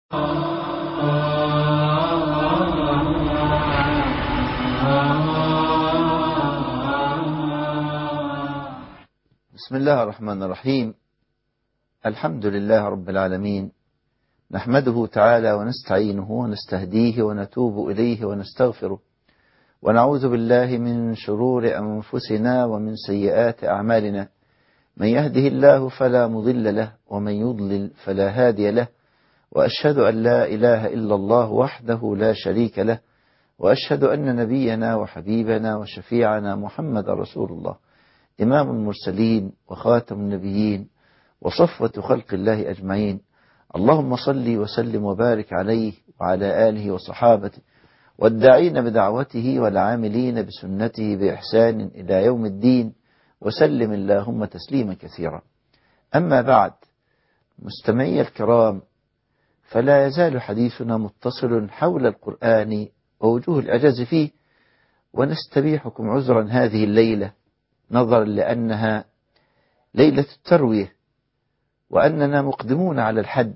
بسم الله الرحمن الرحيم. الحمد لله رب العالمين، نحمده تعالى ونستعينه ونستهديه ونتوب إليه ونستغفره، ونعوذ بالله من شرور أنفسنا ومن سيئات أعمالنا، من يهده الله فلا مضل له ومن يضلل فلا هادي له، وأشهد أن لا إله إلا الله وحده لا شريك له، وأشهد أن نبينا وحبيبنا وشفيعنا محمد رسول الله، إمام المرسلين وخاتم النبيين وصفوة خلق الله أجمعين. اللهم صل وسلم وبارك عليه وعلى آله وصحابته والداعين بدعوته والعاملين بسنته بإحسان إلى يوم الدين، وسلم اللهم تسليما كثيرا. أما بعد، مستمعي الكرام، فلا يزال حديثنا متصل حول القرآن ووجوه الإعجاز فيه، ونستبيحكم عذرا هذه الليلة نظرا لأنها ليلة التروية، وأننا مقدمون على الحج،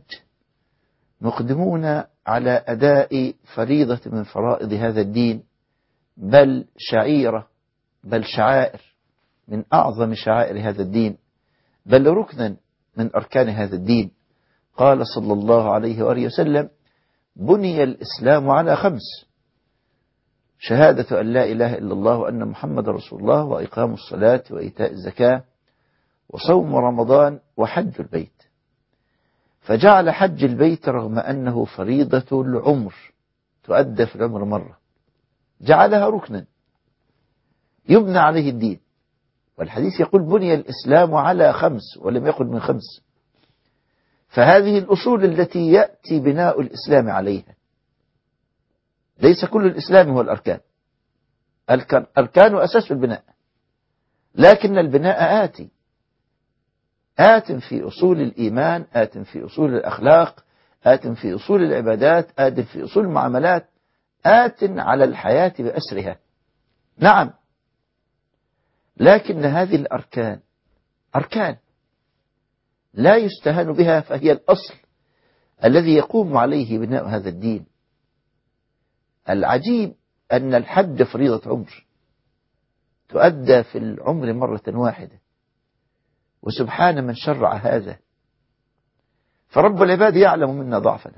مقدمون على أداء فريضة من فرائض هذا الدين، بل شعيرة، بل شعائر من أعظم شعائر هذا الدين، بل ركنا من أركان هذا الدين. قال صلى الله عليه وآله وسلم: بني الإسلام على 5: شهادة أن لا إله إلا الله وأن محمد رسول الله، وإقام الصلاة وإيتاء الزكاة وصوم رمضان وحج البيت. فجعل حج البيت رغم أنه فريضة العمر تؤدى في العمر مرة، جعلها ركنا يبنى عليه الدين. والحديث يقول: بني الإسلام على 5 ولم يقل من 5. فهذه الأصول التي يأتي بناء الإسلام عليها. ليس كل الإسلام هو الأركان، الأركان أساس البناء، لكن البناء آت في أصول الإيمان، آت في أصول الأخلاق، آت في أصول العبادات، آت في أصول المعاملات، آت على الحياة بأسرها. نعم، لكن هذه الأركان أركان لا يستهان بها، فهي الأصل الذي يقوم عليه بناء هذا الدين. العجيب أن الحج فريضة عمر تؤدى في العمر مرة واحدة، وسبحان من شرع هذا. فرب العباد يعلم منا ضعفنا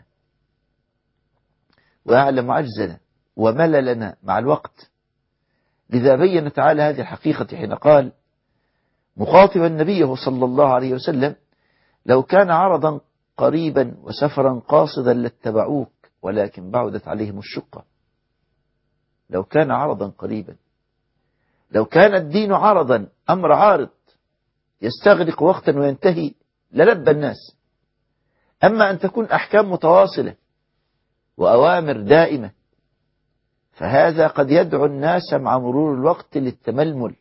ويعلم عجزنا ومللنا مع الوقت، لذا بين تعالى هذه الحقيقة حين قال مخاطبا نبيه صلى الله عليه وسلم: لو كان عرضا قريبا وسفرا قاصدا لاتبعوك ولكن بعدت عليهم الشقة. لو كان عرضا قريبا، لو كان الدين عرضا، أمر عارض يستغرق وقتا وينتهي، للبى الناس. أما أن تكون أحكام متواصلة وأوامر دائمة، فهذا قد يدعو الناس مع مرور الوقت للتململ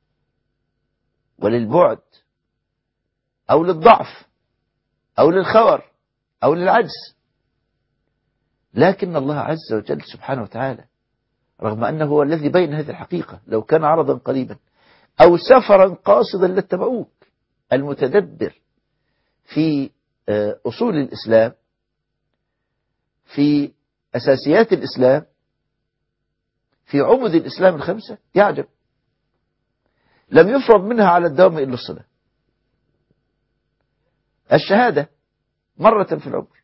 وللبعد أو للضعف أو للخور أو للعجز. لكن الله عز وجل سبحانه وتعالى رغم أنه هو الذي بين هذه الحقيقة، لو كان عرضا قريبا أو سفرا قاصدا لاتبعوك، المتدبر في أصول الإسلام، في أساسيات الإسلام، في عمد الإسلام 5 يعجب. لم يفرض منها على الدوام إلا الصلاة، الشهادة مرة في العمر،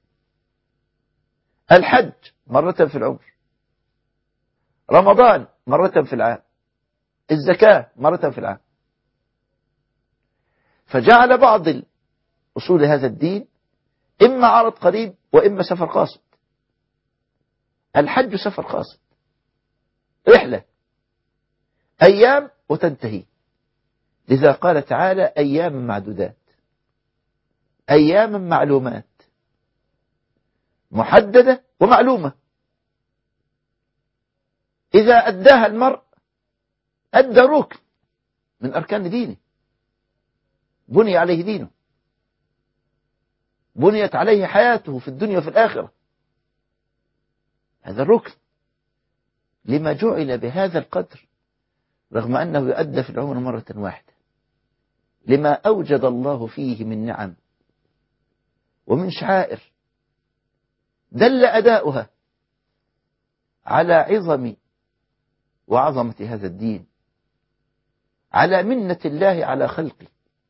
الحج مرة في العمر، رمضان مرة في العام، الزكاة مرة في العام. فجعل بعض أصول هذا الدين إما عرض قريب وإما سفر قاصد. الحج سفر قاصد، رحلة أيام وتنتهي، لذا قال تعالى: أيام معدودات، أيام معلومات، محددة ومعلومة. إذا أداها المرء أدى ركن من أركان دينه، بني عليه دينه، بنيت عليه حياته في الدنيا وفي الآخرة. هذا الركن لما جعل بهذا القدر، رغم أنه يؤدى في العمر مرة واحدة، لما أوجد الله فيه من نعم ومن شعائر دل أداؤها على عظم وعظمة هذا الدين، على منة الله على خلقه،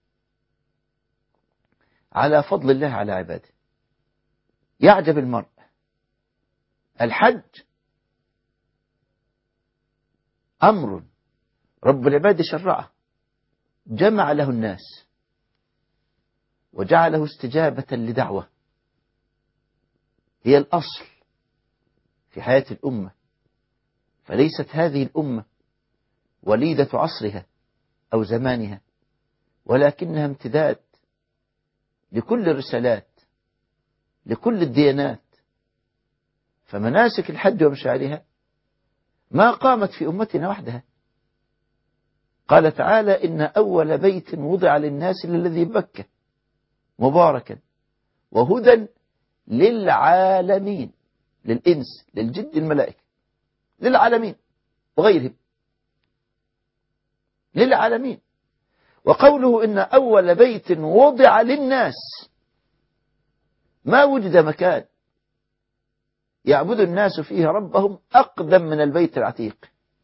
على فضل الله على عباده. يعجب المرء، الحج أمر رب العباد شرعه، جمع له الناس وجعله استجابة لدعوة، هي الأصل في حياة الأمة. فليست هذه الأمة وليدة عصرها أو زمانها، ولكنها امتداد لكل الرسالات، لكل الديانات. فمناسك الحج ومشاعرها ما قامت في أمتنا وحدها. قال تعالى: إن أول بيت وضع للناس للذي ببكة مباركا وهدى للعالمين، للإنس للجن الملائكة، للعالمين وغيرهم، للعالمين. وقوله إن أول بيت وضع للناس، ما وجد مكان يعبد الناس فيه ربهم أقدم من البيت العتيق.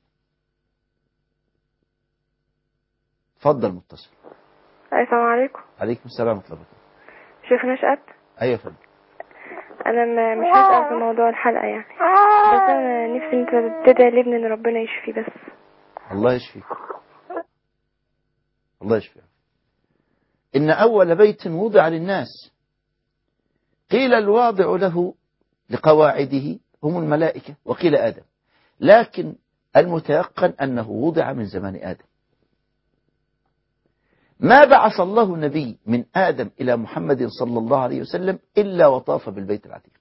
تفضل متصل. السلام عليكم. عليكم السلام ورحمة الله وبركاته. شيخ نشأت. أيوة فضل. أنا مش هسأل في موضوع الحلقة يعني، بس أنا نفسي أنت تدعي لابني إن ربنا يشفي بس. الله يشفيك، الله يشفيك. إن أول بيت وضع للناس، قيل الواضع له لقواعده هم الملائكة، وقيل آدم، لكن المتيقن أنه وضع من زمان آدم. ما بعث الله نبي من آدم إلى محمد صلى الله عليه وسلم إلا وطاف بالبيت العتيق.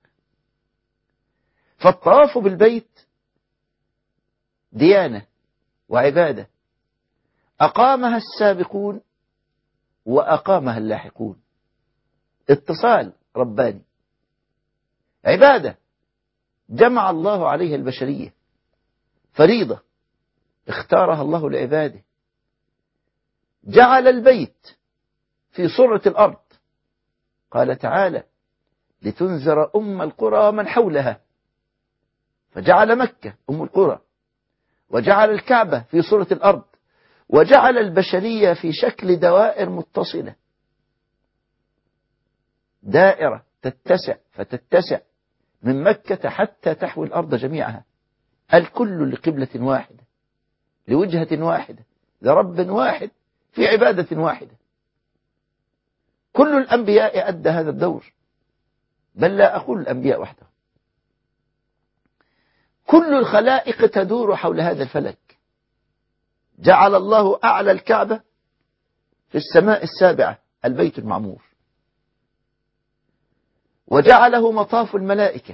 فالطواف بالبيت ديانة وعبادة أقامها السابقون وأقامها اللاحقون، اتصال رباني، عبادة جمع الله عليها البشرية، فريضة اختارها الله لعباده. جعل البيت في سرة الأرض، قال تعالى: لتنذر أم القرى ومن حولها، فجعل مكة أم القرى، وجعل الكعبة في سرة الأرض، وجعل البشرية في شكل دوائر متصلة، دائرة تتسع فتتسع من مكة حتى تحوي الأرض جميعها، الكل لقبلة واحدة، لوجهة واحدة، لرب واحد، في عبادة واحدة. كل الأنبياء أدى هذا الدور، بل لا أقول الأنبياء وحدهم، كل الخلائق تدور حول هذا الفلك. جعل الله أعلى الكعبة في السماء السابعة البيت المعمور، وجعله مطاف الملائكة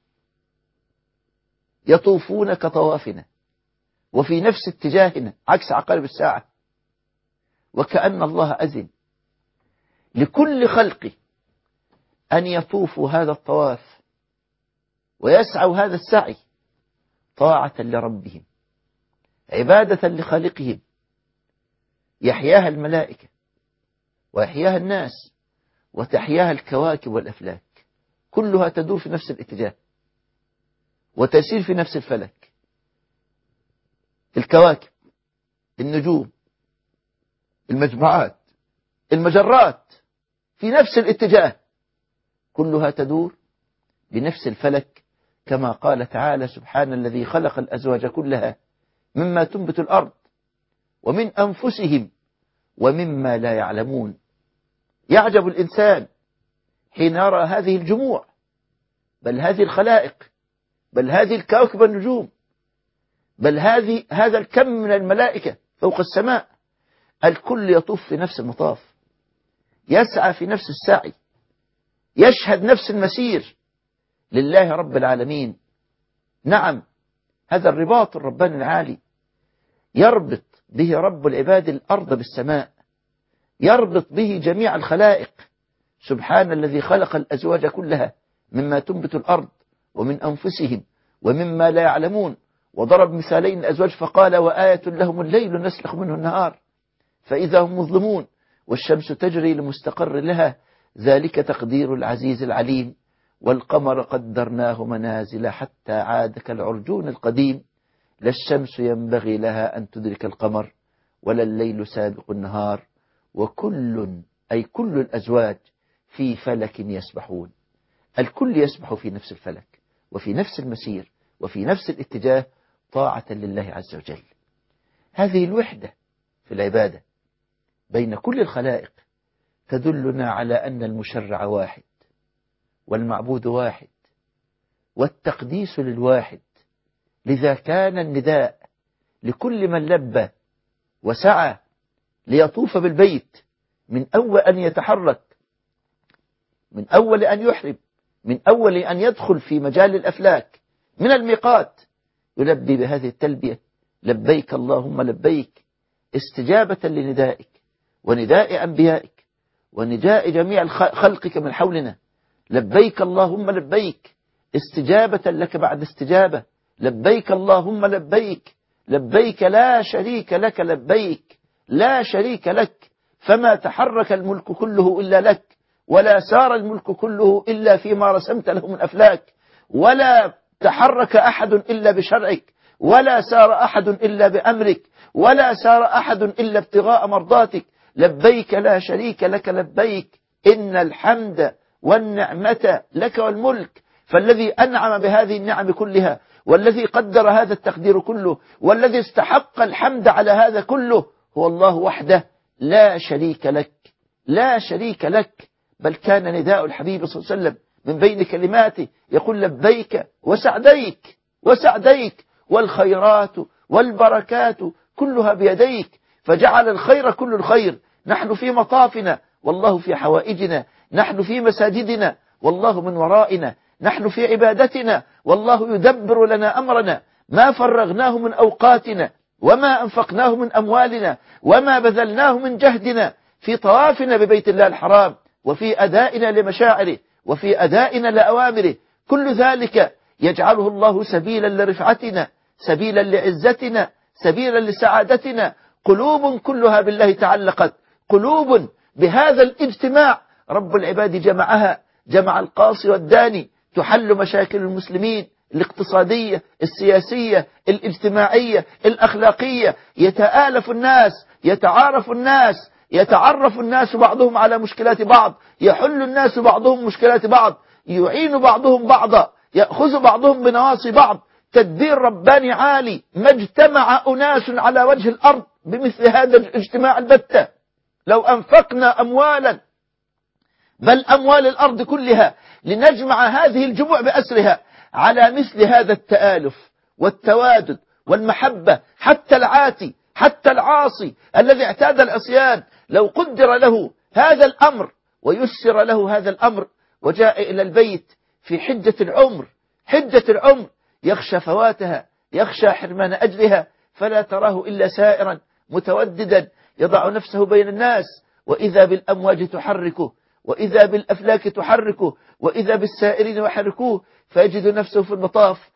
يطوفون كطوافنا وفي نفس اتجاهنا عكس عقارب الساعة، وكأن الله أذن لكل خلقه أن يطوفوا هذا الطواف ويسعوا هذا السعي طاعة لربهم، عبادة لخالقهم، يحياها الملائكة ويحياها الناس وتحياها الكواكب والأفلاك، كلها تدور في نفس الاتجاه وتسير في نفس الفلك. الكواكب، النجوم، المجموعات، المجرات، في نفس الاتجاه، كلها تدور بنفس الفلك، كما قال تعالى: سبحان الذي خلق الأزواج كلها مما تنبت الأرض ومن أنفسهم ومما لا يعلمون. يعجب الإنسان حين يرى هذه الجموع، بل هذه الخلائق، بل هذه الكواكب والنجوم، بل هذا الكم من الملائكة فوق السماء، الكل يطوف في نفس المطاف، يسعى في نفس السعي، يشهد نفس المسير لله رب العالمين. نعم، هذا الرباط الرباني العالي يربط به رب العباد الأرض بالسماء، يربط به جميع الخلائق. سبحان الذي خلق الأزواج كلها مما تنبت الأرض ومن أنفسهم ومما لا يعلمون، وضرب مثالين الأزواج فقال: وآية لهم الليل نسلخ منه النهار فإذا هم مظلمون والشمس تجري لمستقر لها ذلك تقدير العزيز العليم. والقمر قدرناه منازل حتى عاد كالعرجون القديم لا الشمس ينبغي لها أن تدرك القمر ولا الليل سابق النهار وكل أي كل الأزواج في فلك يسبحون. الكل يسبح في نفس الفلك وفي نفس المسير وفي نفس الاتجاه طاعة لله عز وجل. هذه الوحدة في العبادة بين كل الخلائق تدلنا على أن المشرع واحد والمعبود واحد والتقديس للواحد. لذا كان النداء لكل من لبى وسعى ليطوف بالبيت من أول أن يتحرك، من أول أن يحرم، من أول أن يدخل في مجال الأفلاك من الميقات، يلبي بهذه التلبية: لبيك اللهم لبيك، استجابة لندائك ونداء أنبيائك ونداء جميع خلقك من حولنا. لبيك اللهم لبيك، استجابة لك بعد استجابة. لبيك اللهم لبيك، لبيك لا شريك لك، لبيك لا شريك لك، فما تحرك الملك كله إلا لك، ولا سار الملك كله إلا فيما رسمت له من أفلاك، ولا تحرك أحد إلا بشرعك، ولا سار أحد إلا بأمرك، ولا سار أحد إلا ابتغاء مرضاتك. لبيك لا شريك لك، لبيك إن الحمد والنعمة لك والملك. فالذي أنعم بهذه النعم كلها والذي قدر هذا التقدير كله والذي استحق الحمد على هذا كله هو الله وحده لا شريك لك، لا شريك لك. بل كان نداء الحبيب صلى الله عليه وسلم من بين كلماته يقول: لبيك وسعديك، وسعديك، والخيرات والبركات كلها بيديك. فجعل الخير كل الخير. نحن في مطافنا والله في حوائجنا، نحن في مساجدنا والله من ورائنا، نحن في عبادتنا والله يدبر لنا أمرنا. ما فرغناه من أوقاتنا وما أنفقناه من أموالنا وما بذلناه من جهدنا في طوافنا ببيت الله الحرام وفي أدائنا لمشاعره وفي أدائنا لأوامره، كل ذلك يجعله الله سبيلا لرفعتنا، سبيلا لعزتنا، سبيلا لسعادتنا. قلوب كلها بالله تعلقت، قلوب بهذا الاجتماع رب العباد جمعها، جمع القاصي والداني، تحل مشاكل المسلمين الاقتصادية، السياسية، الاجتماعية، الأخلاقية. يتآلف الناس، يتعارف الناس، يتعرف الناس بعضهم على مشكلات بعض، يحل الناس بعضهم مشكلات بعض، يعين بعضهم بعضا، يأخذ بعضهم بنواصي بعض. تدبير رباني عالي. ما اجتمع أناس على وجه الأرض بمثل هذا الاجتماع البتة. لو أنفقنا أموالا، بل أموال الأرض كلها، لنجمع هذه الجموع بأسرها على مثل هذا التآلف والتوادد والمحبة، حتى العاتي، حتى العاصي الذي اعتاد العصيان، لو قدر له هذا الأمر ويسر له هذا الأمر وجاء إلى البيت في حجة العمر، حجة العمر، يخشى فواتها، يخشى حرمان أجرها، فلا تراه إلا سائرا متوددا يضع نفسه بين الناس، وإذا بالأمواج تحركه، وإذا بالأفلاك تحركه، وإذا بالسائرين يحركوه، فيجد نفسه في المطاف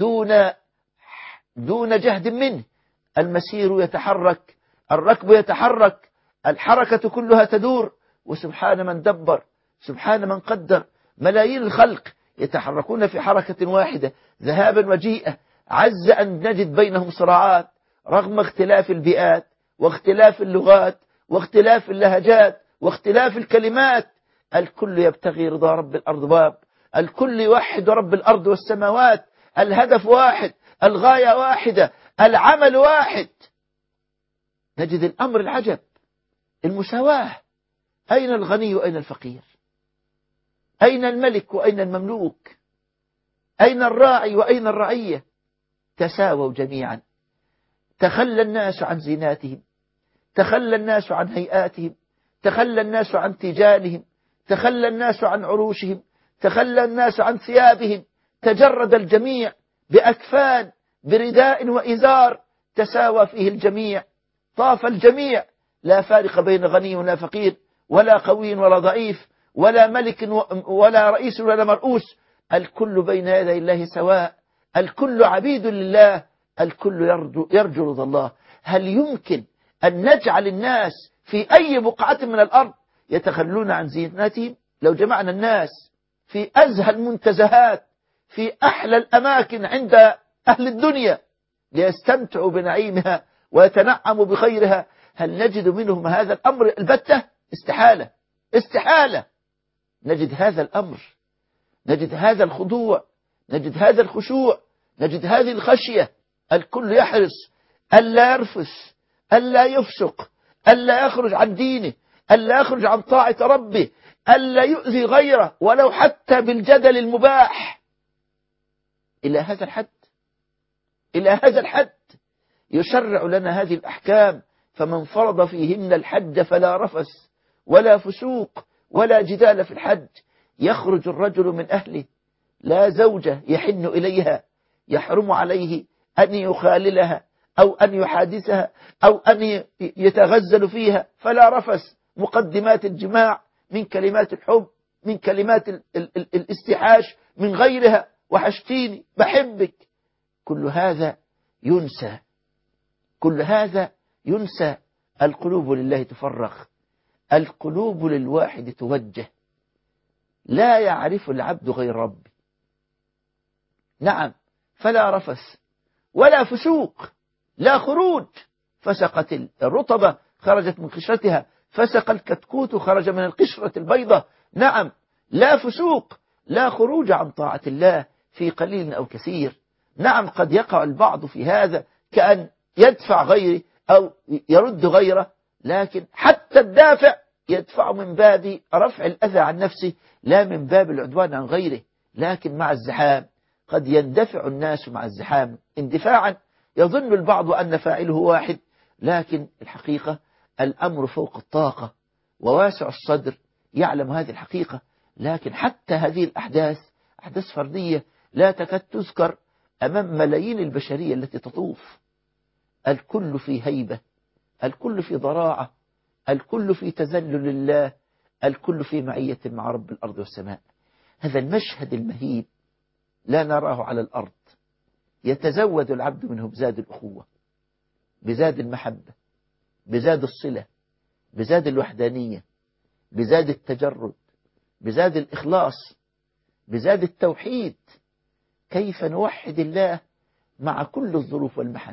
دون جهد منه. المسير يتحرك، الركب يتحرك، الحركة كلها تدور. وسبحان من دبر، سبحان من قدر. ملايين الخلق يتحركون في حركة واحدة ذهابا وجيئة. عز أن نجد بينهم صراعات رغم اختلاف البيئات واختلاف اللغات واختلاف اللهجات واختلاف الكلمات. الكل يبتغي رضا رب الأرباب، الكل يوحد رب الأرض والسماوات. الهدف واحد، الغاية واحدة، العمل واحد. نجد الأمر العجب، المساواة. أين الغني وأين الفقير؟ أين الملك وأين المملوك؟ أين الراعي وأين الرعية؟ تساووا جميعا. تخلى الناس عن زيناتهم، تخلى الناس عن هيئاتهم، تخلى الناس عن تيجانهم، تخلى الناس عن عروشهم، تخلى الناس عن ثيابهم. تجرد الجميع بأكفان، برداء وإزار، تساوى فيه الجميع، طاف الجميع. لا فارق بين غني ولا فقير، ولا قوي ولا ضعيف، ولا ملك ولا رئيس ولا مرؤوس. الكل بين يدي الله سواء، الكل عبيد لله، الكل يرجو رضا الله. هل يمكن أن نجعل الناس في أي بقعة من الأرض يتخلون عن زيناتهم؟ لو جمعنا الناس في أزهى المنتزهات، في أحلى الأماكن عند أهل الدنيا ليستمتعوا بنعيمها ويتنعموا بخيرها. هل نجد منهم هذا الأمر البتة؟ استحالة، استحالة نجد هذا الأمر، نجد هذا الخضوع، نجد هذا الخشوع، نجد هذه الخشية. الكل يحرص ألا يرفث، ألا يفسق، ألا يخرج عن دينه، ألا يخرج عن طاعة ربه، ألا يؤذي غيره ولو حتى بالجدل المباح. إلى هذا الحد، إلى هذا الحد يشرع لنا هذه الأحكام. فمن فرض فيهن الحج فلا رفث ولا فسوق ولا جدال في الحج. يخرج الرجل من أهله لا زوجة يحن إليها، يحرم عليه أن يخاللها أو أن يحادثها أو أن يتغزل فيها، فلا رفث. مقدمات الجماع من كلمات الحب، من كلمات الاستحاش، من غيرها، وحشتيني، بحبك، كل هذا ينسى، كل هذا ينسى. القلوب لله تفرغ، القلوب للواحد توجه. لا يعرف العبد غير ربي. نعم، فلا رفث ولا فسوق، لا خروج. فسقت الرطبة خرجت من قشرتها، فسق الكتكوت خرج من القشرة البيضة. نعم، لا فسوق، لا خروج عن طاعة الله في قليل أو كثير. نعم، قد يقع البعض في هذا كأن يدفع غيره أو يرد غيره، لكن حتى الدافع يدفع من باب رفع الأذى عن نفسه لا من باب العدوان عن غيره. لكن مع الزحام قد يندفع الناس مع الزحام اندفاعا يظن البعض أن فاعله واحد، لكن الحقيقة الأمر فوق الطاقة، وواسع الصدر يعلم هذه الحقيقة. لكن حتى هذه الأحداث أحداث فردية لا تكاد تذكر أمام ملايين البشرية التي تطوف. الكل في هيبة، الكل في ضراعة، الكل في تذلل لله، الكل في معية مع رب الأرض والسماء. هذا المشهد المهيب لا نراه على الأرض. يتزود العبد منه بزاد الأخوة، بزاد المحبة، بزاد الصلة، بزاد الوحدانية، بزاد التجرد، بزاد الإخلاص، بزاد التوحيد. كيف نوحد الله مع كل الظروف والمحن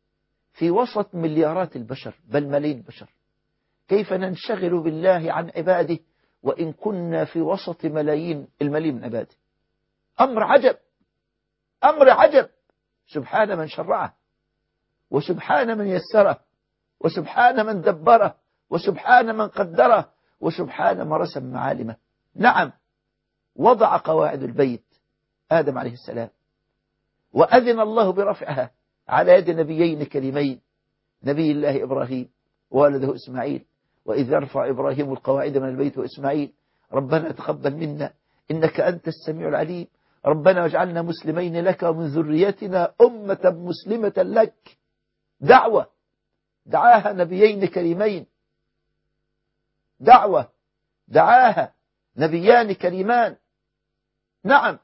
في وسط مليارات البشر بل ملايين البشر؟ كيف ننشغل بالله عن عباده وإن كنا في وسط الملايين من عباده؟ أمر عجب، أمر عجب. سبحان من شرعه، وسبحان من يسره، وسبحان من دبره، وسبحان من قدره، وسبحان من رسم معالمه. نعم، وضع قواعد البيت آدم عليه السلام، وأذن الله برفعها على يد نبيين كريمين، نبي الله إبراهيم وولده إسماعيل. وإذ يرفع إبراهيم القواعد من البيت وإسماعيل ربنا تقبل منا إنك أنت السميع العليم، ربنا واجعلنا مسلمين لك ومن ذريتنا أمة مسلمة لك. دعوة دعاها نبيين كريمين، دعوة دعاها نبيان كريمان. نعم،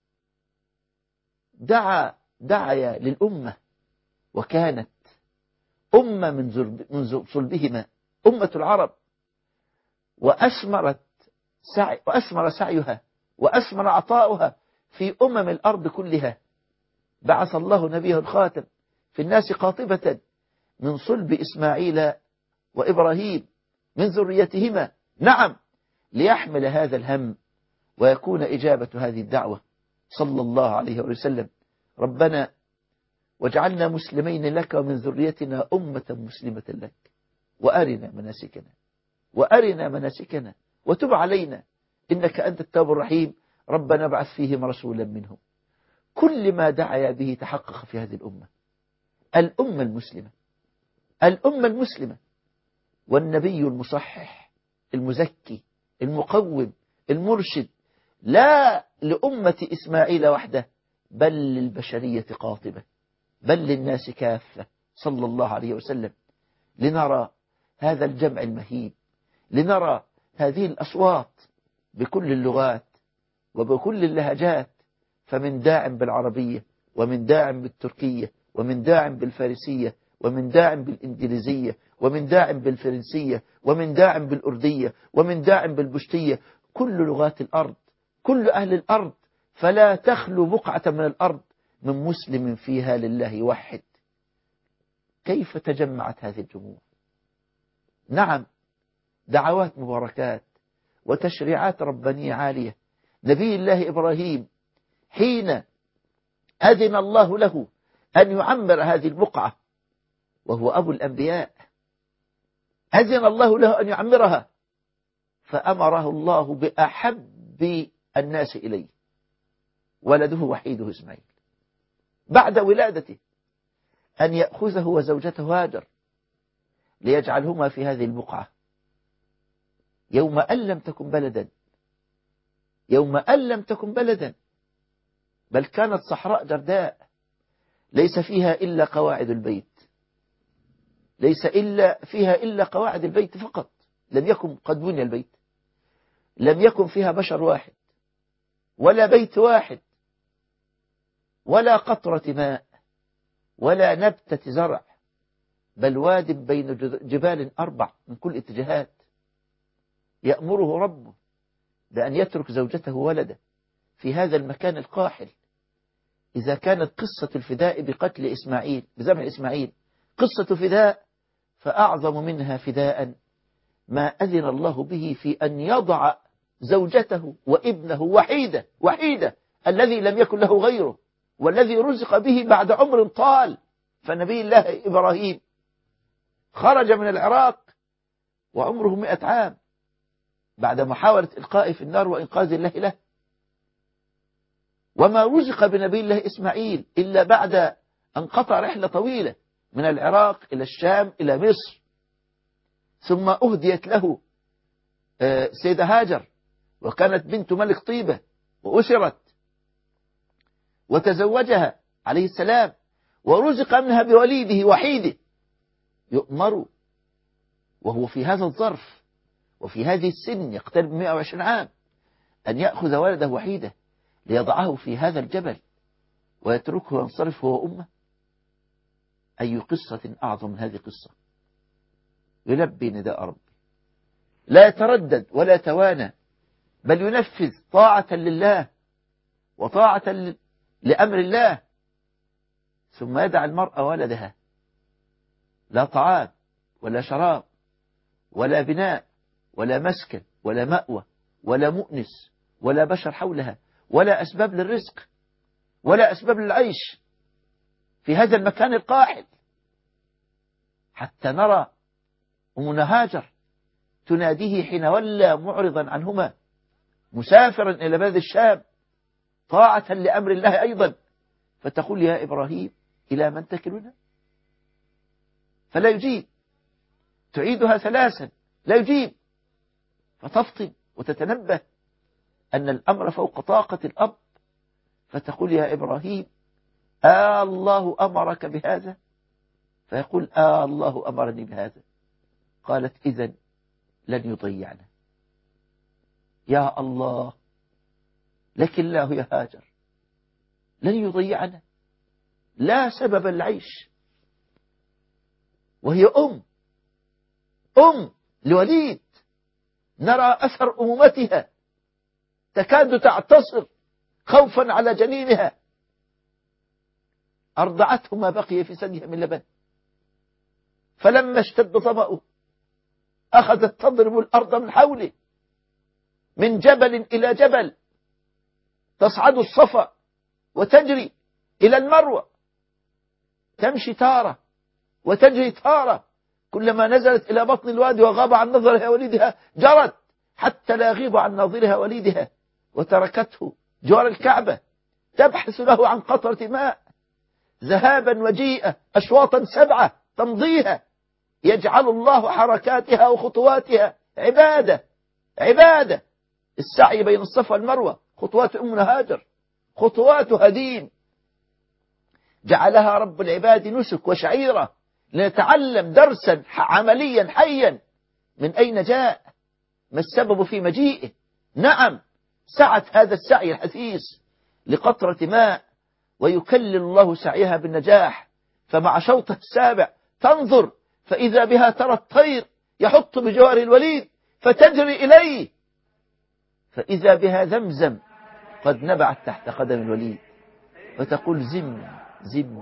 دعا للأمة، وكانت أمة من صلبهما أمة العرب، وأثمر سعيها وأثمر عطاؤها في الأرض كلها. بعث الله نبيه الخاتم في الناس قاطبة من صلب إسماعيل وإبراهيم من ذريتهما. نعم، ليحمل هذا الهم ويكون إجابة هذه الدعوة. صلى الله عليه وسلم: ربنا واجعلنا مسلمين لك ومن ذريتنا أمة مسلمة لك وأرنا مناسكنا وتب علينا إنك أنت التواب الرحيم. ربنا ابعث فيهم رسولا منهم. كل ما دعا به تحقق في هذه الأمة المسلمة، الأمة المسلمة. والنبي المصحح المزكي المقوم المرشد لا لأمة إسماعيل وحده بل للبشرية قاطبة، بل للناس كافة، صلى الله عليه وسلم. لنرى هذا الجمع المهيب، لنرى هذه الأصوات بكل اللغات وبكل اللهجات، فمن داع بالعربية، ومن داع بالتركية، ومن داع بالفارسية، ومن داع بالإنجليزية، ومن داع بالفرنسية، ومن داع بالأردية، ومن داع بالبشتية. كل لغات الأرض، كل أهل الأرض، فلا تخلو بقعة من الأرض من مسلم فيها لله يوحد. كيف تجمعت هذه الجموع؟ نعم، دعوات مباركات وتشريعات ربانية عالية. نبي الله إبراهيم حين أذن الله له أن يعمر هذه البقعة وهو أبو الأنبياء، أذن الله له أن يعمرها، فأمره الله بأحب الناس إليه، ولده وحيده إسماعيل، بعد ولادته، أن يأخذه وزوجته هاجر ليجعلهما في هذه البقعة. يوم أن لم تكن بلدا، يوم أن لم تكن بلدا، بل كانت صحراء جرداء ليس فيها إلا قواعد البيت، ليس فيها إلا قواعد البيت فقط. لم يكن قد بني البيت، لم يكن فيها بشر واحد ولا بيت واحد ولا قطرة ماء ولا نبتة زرع، بل واد بين جبال 4 من كل اتجاهات. يأمره ربه بأن يترك زوجته وولده في هذا المكان القاحل. إذا كانت قصة الفداء بقتل إسماعيل بذبح إسماعيل قصة فداء، فأعظم منها فداء ما أذن الله به في أن يضع زوجته وابنه وحيدة الذي لم يكن له غيره والذي رزق به بعد عمر طال. فنبي الله إبراهيم خرج من العراق وعمره 100 عام بعد محاولة إلقائه في النار وإنقاذ الله له، وما رزق بنبي الله إسماعيل إلا بعد أن قطع رحلة طويلة من العراق إلى الشام إلى مصر، ثم أهديت له سيدة هاجر، وكانت بنت ملك طيبة، وأسرت وتزوجها عليه السلام، ورزق منها بوليده وحيده. يؤمر وهو في هذا الظرف وفي هذه السن يقترب 120 عام أن يأخذ ولده وحيده ليضعه في هذا الجبل ويتركه وينصرف هو أمه. أي قصة أعظم من هذه القصة؟ يلبي نداء ربي، لا يتردد ولا يتوانى، بل ينفذ طاعة لله وطاعة لأمر الله، ثم يدع المرأة ولدها، لا طعام ولا شراب ولا بناء ولا مسكن ولا مأوى ولا مؤنس ولا بشر حولها ولا أسباب للرزق ولا أسباب للعيش في هذا المكان القاحل، حتى نرى أمنا هاجر تناديه حين ولى معرضا عنهما مسافرا إلى بلد الشام طاعة لأمر الله أيضا، فتقول: يا إبراهيم إلى من تكلنا؟ فلا يجيب، تعيدها 3 لا يجيب، فتفطن وتتنبه أن الأمر فوق طاقة الأب، فتقول: يا إبراهيم الله أمرك بهذا؟ فيقول: الله أمرني بهذا. قالت: إذن لن يضيعنا. يا الله، لك الله يا هاجر، لن يضيعنا، لا سبب العيش. وهي أم لوليد، نرى أثر أمومتها تكاد تعتصر خوفا على جنينها، أرضعته ما بقي في ثديها من لبن، فلما اشتد ظمأه أخذت تضرب الأرض من حوله، من جبل إلى جبل، تصعد الصفا وتجري إلى المروة، تمشي تارة وتجري تارة، كلما نزلت إلى بطن الوادي وغاب عن نظرها وليدها جرت حتى لا يغيب عن ناظرها وليدها، وتركته جوار الكعبة تبحث له عن قطرة ماء، ذهابا وجيئة أشواطا 7 تمضيها، يجعل الله حركاتها وخطواتها عبادة. السعي بين الصفا والمروة خطوات أمنا هاجر، خطواتها دين، جعلها رب العباد نسك وشعيرة لنتعلم درسا عمليا حيا من أين جاء، ما السبب في مجيئه. نعم، سعت هذا السعي الحثيث لقطرة ماء، ويكلل الله سعيها بالنجاح، فمع شوطها 7 تنظر فإذا بها ترى الطير يحط بجوار الوليد فتجري إليه، فإذا بها زمزم قد نبعت تحت قدم الوليد، فتقول زم زم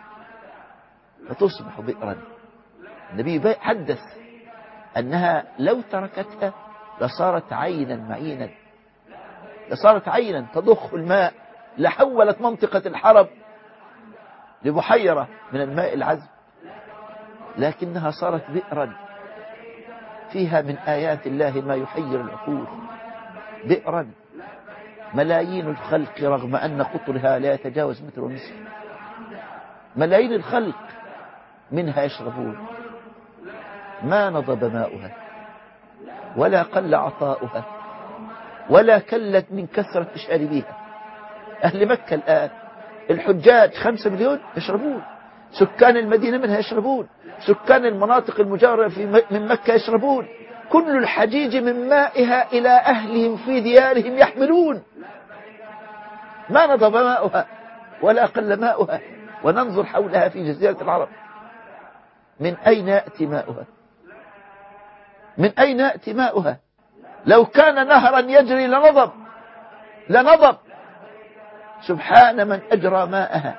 فتصبح بئرا. النبي حدث أنها لو تركتها لصارت عينا معينا، لصارت عينا تضخ الماء، لحولت منطقة الحرب لبحيرة من الماء العذب، لكنها صارت بئرا فيها من آيات الله ما يحير العقول. بئرا ملايين الخلق رغم أن قطرها لا يتجاوز متر ونصف، ملايين الخلق منها يشربون، ما نضب ماؤها ولا قل عطاؤها ولا كلت من كثرة شاربيها. أهل مكة الآن الحجاج 5 مليون يشربون، سكان المدينة منها يشربون، سكان المناطق المجاورة من مكة يشربون، كل الحجيج من مائها إلى أهلهم في ديارهم يحملون، ما نضب ماؤها ولا قل ماؤها. وننظر حولها في جزيرة العرب، من أين يأتي ماؤها؟ من أين يأتي ماؤها؟ لو كان نهرا يجري لنضب. سبحان من أجرى ماءها.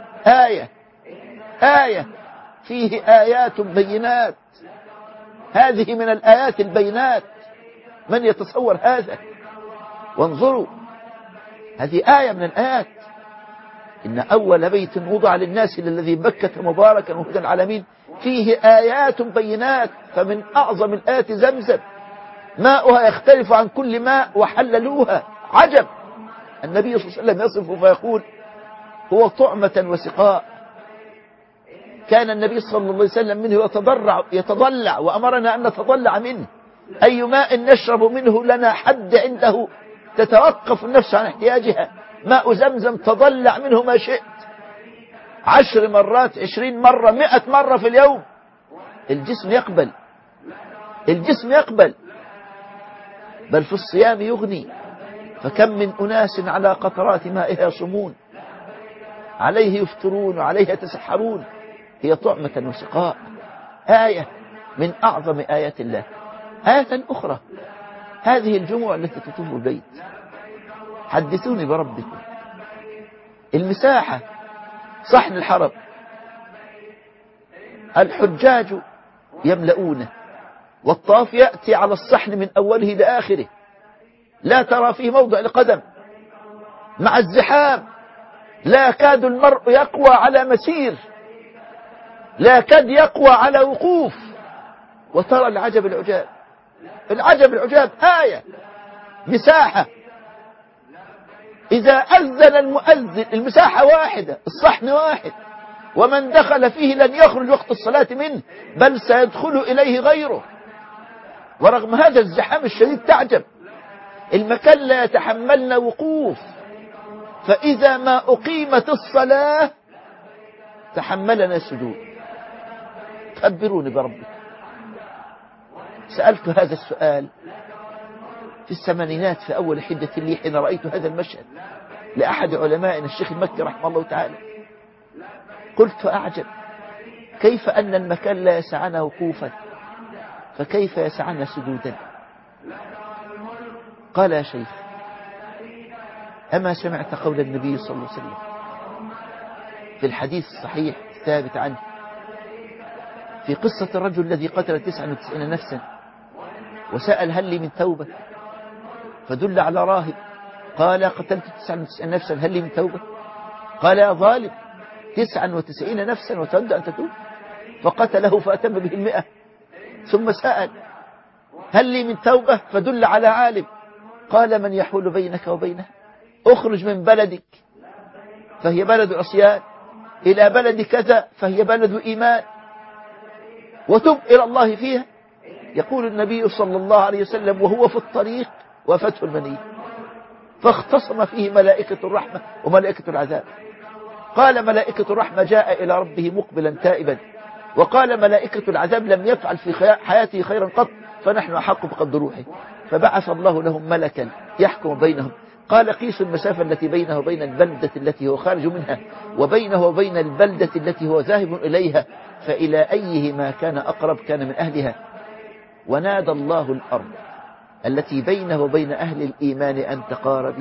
آية فيه آيات بينات، هذه من الآيات البينات، من يتصور هذا؟ وانظروا، هذه آية من الآيات. إن أول بيت وضع للناس الذي بكة مباركا وهدى العالمين فيه آيات بينات. فمن أعظم الآيات زمزم، ماؤها يختلف عن كل ماء وحللوها. عجب. النبي صلى الله عليه وسلم يصفه فيقول هو طعمة وسقاء. كان النبي صلى الله عليه وسلم منه يتضلع وأمرنا أن نتضلع منه. أي ماء نشرب منه لنا حد عنده تتوقف النفس عن احتياجها. ماء زمزم تضلع منه ما شئت، 10 مرات، 20 مرة، 100 مرة في اليوم. الجسم يقبل، بل في الصيام يغني. فكم من أناس على قطرات مائها يصومون، عليه يفطرون وعليه يتسحرون. هي طعمة وسقاء. آية من أعظم آيات الله. آية أخرى، هذه الجموع التي تطوف البيت، حدثوني بربكم. المساحة، صحن الحرم، الحجاج يملؤونه، والطواف يأتي على الصحن من أوله لآخره، لا ترى فيه موضع لقدم. مع الزحام لا يكاد المرء يقوى على مسير، لا يكاد يقوى على وقوف. وترى العجب العجاب، آية، مساحة. إذا أذن المؤذن المساحة واحدة، الصحن واحد، ومن دخل فيه لن يخرج وقت الصلاة منه، بل سيدخل إليه غيره. ورغم هذا الزحام الشديد تعجب، المكان لا يتحملنا وقوف. فإذا ما أقيمت الصلاة تحملنا سجود. خبروني بربك. سألت هذا السؤال في الثمانينات في أول حدة لي حين رأيت هذا المشهد لأحد علمائنا الشيخ المكي رحمه الله تعالى. قلت أعجب، كيف أن المكان لا يسعنا وقوفا، فكيف يسعنا سجودا؟ قال يا شيخ، أما سمعت قول النبي صلى الله عليه وسلم في الحديث الصحيح الثابت عنه في قصة الرجل الذي قتل 99 نفسا وسأل هل لي من توبة، فدل على راهب قال قتلت 99 نفسا هل لي من توبة؟ قال يا ظالم، 99 نفسا وتود أن تتوب؟ فقتله فأتم به 100. ثم سأل هل لي من توبة، فدل على عالم قال من يحول بينك وبينها؟ اخرج من بلدك فهي بلد عصيان إلى بلد كذا فهي بلد إيمان، وتب إلى الله فيها. يقول النبي صلى الله عليه وسلم وهو في الطريق وفته المني، فاختصم فيه ملائكة الرحمة وملائكة العذاب. قال ملائكة الرحمة جاء إلى ربه مقبلا تائبا، وقال ملائكة العذاب لم يفعل في حياته خيرا قط، فنحن أحق بقبض روحه. فبعث الله لهم ملكا يحكم بينهم. قال قيسوا المسافة التي بينه وبين البلدة التي هو خارج منها وبينه وبين البلدة التي هو ذاهب إليها، فإلى أيهما كان أقرب كان من أهلها. ونادى الله الأرض التي بينه وبين أهل الإيمان أن تقاربي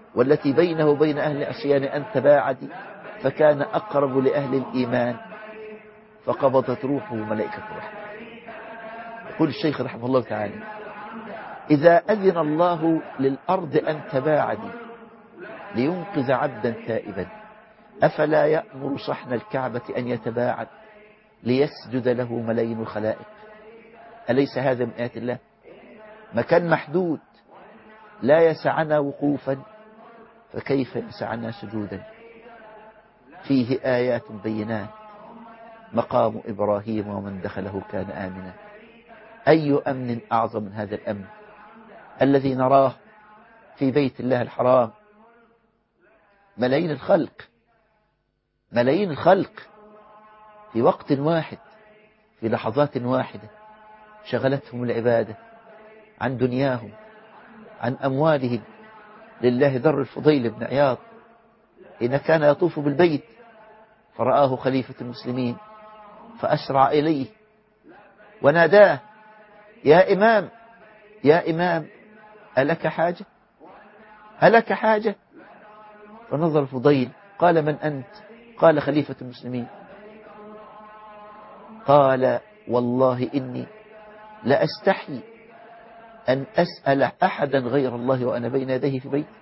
والتي بينه وبين أهل العصيان أن تباعد، فكان أقرب لأهل الإيمان فقبضت روحه ملائكة الرحمة. يقول الشيخ رحمه الله تعالى: إذا أذن الله للأرض أن تباعد لينقذ عبدا تائبا، أفلا يأمر صحن الكعبة أن يتباعد ليسجد له ملايين الخلائق؟ أليس هذا من آيات الله؟ مكان محدود لا يسعنا وقوفا، فكيف يسعنا سجودا؟ فيه آيات بينات، مقام إبراهيم ومن دخله كان آمنا. أي أمن أعظم من هذا الأمن الذي نراه في بيت الله الحرام؟ ملايين الخلق في وقت واحد، في لحظات واحدة، شغلتهم العبادة عن دنياهم، عن أموالهم. لله در الفضيل بن عياض حين كان يطوف بالبيت فرآه خليفة المسلمين فأسرع إليه وناداه: يا إمام، يا إمام، ألك حاجة؟ فنظر الفضيل قال: من أنت؟ قال: خليفة المسلمين. قال: والله إني لأستحي أن أسأل أحدا غير الله وأنا بين يديه في بيتي،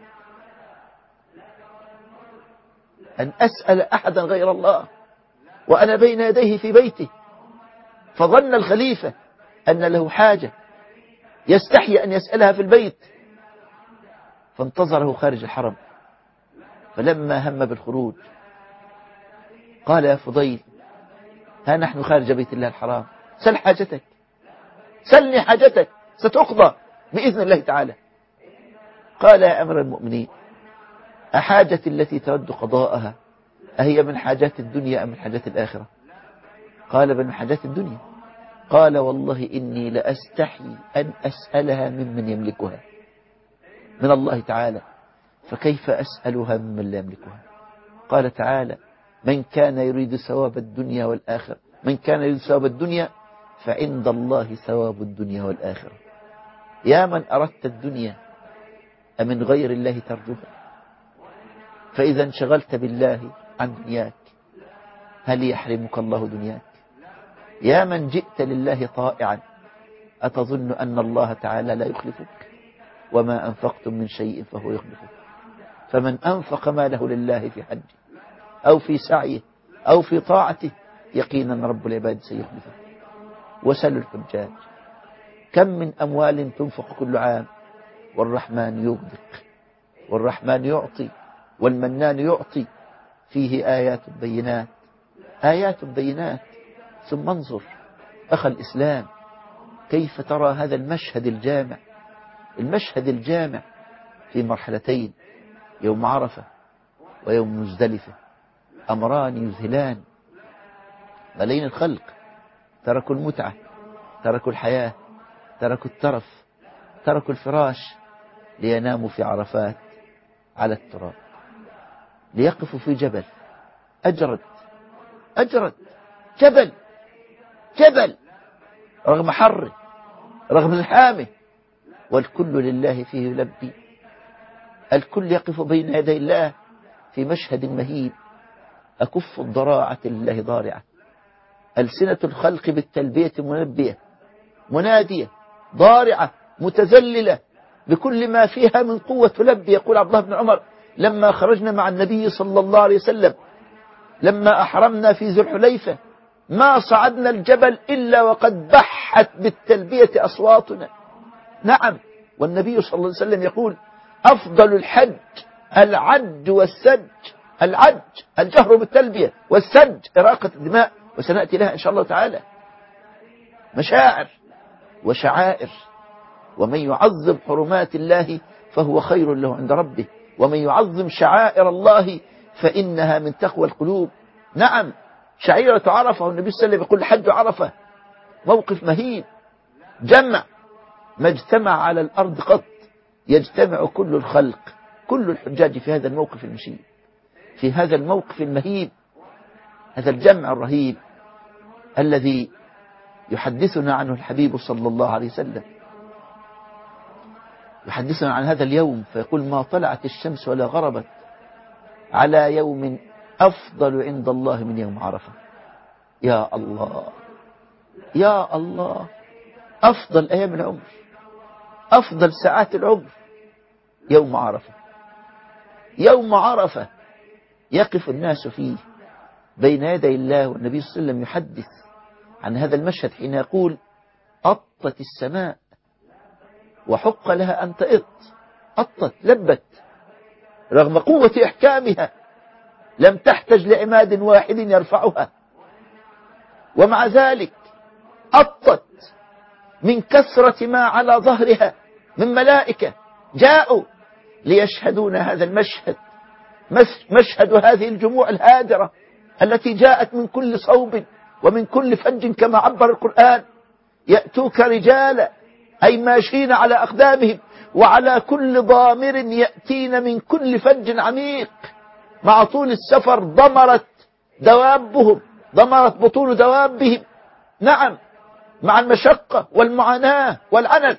أن أسأل أحدا غير الله وأنا بين يديه في بيته. فظن الخليفة أن له حاجة يستحي أن يسألها في البيت، فانتظره خارج الحرم. فلما هم بالخروج قال: يا فضيل، ها نحن خارج بيت الله الحرام، سلني حاجتك ستقضى بإذن الله تعالى. قال: يا أمر المؤمنين، أحاجتي التي تود قضاءها أهي من حاجات الدنيا أم من حاجات الآخرة؟ قال: بل من حاجات الدنيا. قال: والله إني لأستحي أن أسألها ممن يملكها، من الله تعالى، فكيف أسألها ممن لا يملكها؟ قال تعالى: من كان يريد ثواب الدنيا والآخرة، من كان يريد ثواب الدنيا فعند الله ثواب الدنيا والآخرة. يا من أردت الدنيا أمن غير الله ترجوها؟ فإذا انشغلت بالله عن دنياك هل يحرمك الله دنياك؟ يا من جئت لله طائعا أتظن أن الله تعالى لا يخلفك؟ وما أنفقتم من شيء فهو يخلفه. فمن أنفق ماله لله في حجه أو في سعيه أو في طاعته يقينا رب العباد سيخلفه. وسلوا الحجاج كم من أموال تنفق كل عام والرحمن يغدق، والرحمن يعطي، والمنان يعطي. فيه آيات بينات. ثم انظر أخ الإسلام كيف ترى هذا المشهد الجامع في مرحلتين: يوم عرفة ويوم مزدلفة، أمران يذهلان. ملايين الخلق تركوا المتعة، تركوا الحياة، تركوا الترف، تركوا الفراش ليناموا في عرفات على التراب، ليقفوا في جبل أجرد جبل رغم حره، رغم زحامه، والكل لله فيه يلبي. الكل يقف بين يدي الله في مشهد مهيب. أكف الضراعة لله ضارعة، ألسنة الخلق بالتلبية منادية ضارعة متذللة بكل ما فيها من قوة تلبي. يقول عبد الله بن عمر: لما خرجنا مع النبي صلى الله عليه وسلم لما أحرمنا في ذو الحليفة ما صعدنا الجبل إلا وقد بحت بالتلبية أصواتنا. نعم، والنبي صلى الله عليه وسلم يقول: أفضل الحج العج والسج. العج الجهر بالتلبية، والسج إراقة الدماء، وسنأتي لها إن شاء الله تعالى. مشاعر وشعائر. ومن يعظم حرمات الله فهو خير له عند ربه، ومن يعظم شعائر الله فإنها من تقوى القلوب. نعم، شعيرة عرفة، والنبي صلى الله عليه وسلم يقول: حج عرفة موقف مهيب، جمع ما اجتمع على الأرض قط، يجتمع كل الخلق، كل الحجاج في هذا الموقف المشيب، في هذا الموقف المهيب، هذا الجمع الرهيب الذي يحدثنا عنه الحبيب صلى الله عليه وسلم. يحدثنا عن هذا اليوم فيقول ما طلعت الشمس ولا غربت على يوم أفضل عند الله من يوم عرفة. يا الله يا الله، أفضل أيام العمر، أفضل ساعات العمر يوم عرفة. يوم عرفة يقف الناس فيه بين يدي الله، والنبي صلى الله عليه وسلم يحدث عن هذا المشهد حين يقول أطت السماء وحق لها أن تئط. أطت، لبت، رغم قوة إحكامها لم تحتج لعماد واحد يرفعها، ومع ذلك أطت من كثرة ما على ظهرها من ملائكة جاءوا ليشهدون هذا المشهد، مشهد هذه الجموع الهادرة التي جاءت من كل صوب ومن كل فج كما عبر القرآن. يأتوك رجالا أي ماشين على أقدامهم، وعلى كل ضامر يأتين من كل فج عميق. مع طول السفر ضمرت دوابهم، ضمرت بطون دوابهم. نعم، مع المشقة والمعاناة والعنت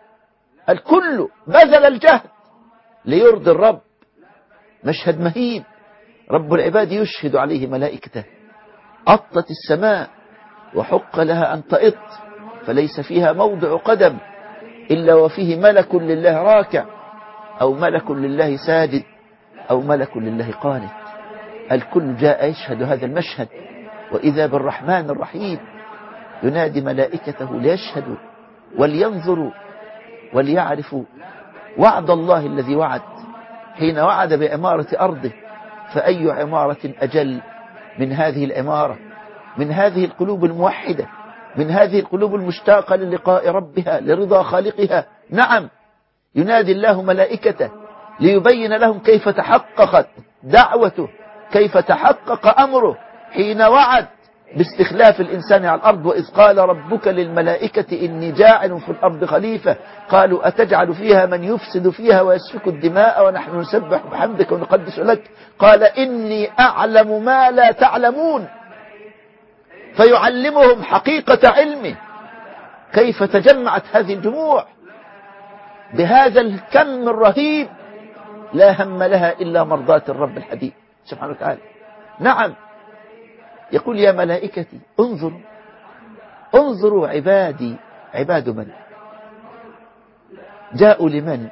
الكل بذل الجهد ليرضي الرب. مشهد مهيب، رب العباد يشهد عليه ملائكته. أطت السماء وحق لها أن تئط، فليس فيها موضع قدم إلا وفيه ملك لله راكع، أو ملك لله ساجد، أو ملك لله قانت. الكل جاء يشهد هذا المشهد، وإذا بالرحمن الرحيم ينادي ملائكته ليشهدوا ولينظروا وليعرفوا وعد الله الذي وعد حين وعد بعمارة أرضه. فأي عمارة أجل من هذه العمارة، من هذه القلوب الموحدة، من هذه القلوب المشتاقة للقاء ربها لرضا خالقها. نعم، ينادي الله ملائكته ليبين لهم كيف تحققت دعوته، كيف تحقق أمره حين وعد باستخلاف الإنسان على الأرض. وإذ قال ربك للملائكة إني جاعل في الأرض خليفة قالوا أتجعل فيها من يفسد فيها ويسفك الدماء ونحن نسبح بحمدك ونقدس لك قال إني أعلم ما لا تعلمون. فيعلمهم حقيقة علمه، كيف تجمعت هذه الجموع بهذا الكم الرهيب لا هم لها إلا مرضاة الرب الحبيب سبحانه وتعالى. نعم، يقول يا ملائكتي انظروا عبادي، عباد من جاءوا لمن،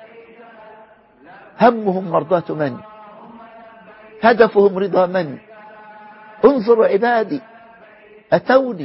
همهم مرضاة من، هدفهم رضا من. انظروا عبادي أتوني